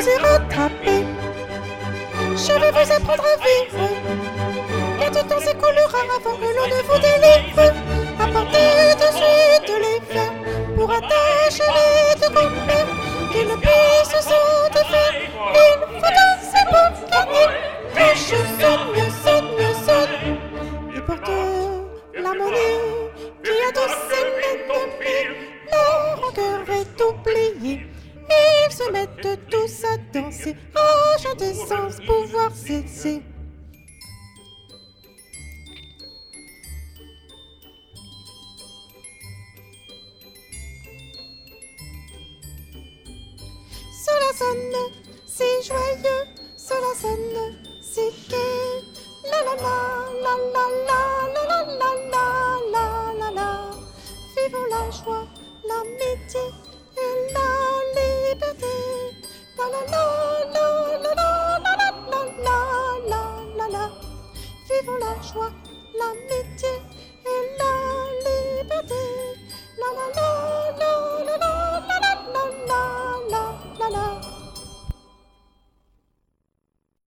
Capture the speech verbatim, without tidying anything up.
vous ai rattrapé. Je vais vous apprendre à vivre. Et du temps s'écoulera avant que l'on ne vous délivre. Apportez de suite les fers pour attacher les deux compères qui ne puissent se défaire. Il faut danser pour gagner. Cloche sonne, sonne, sonne. Et porte l'harmonie qui adoucit l'ennemi. Leur rancœur est oubliée. Ils se mettent tous à danser, à chanter sans pouvoir cesser. Cela sonne si joyeux, cela sonne si gai. La la la la la la la la la la la la. Vivons la joie, l'amitié et la liberté. La la la la la la la la la la la la. Vivons la joie, l'amitié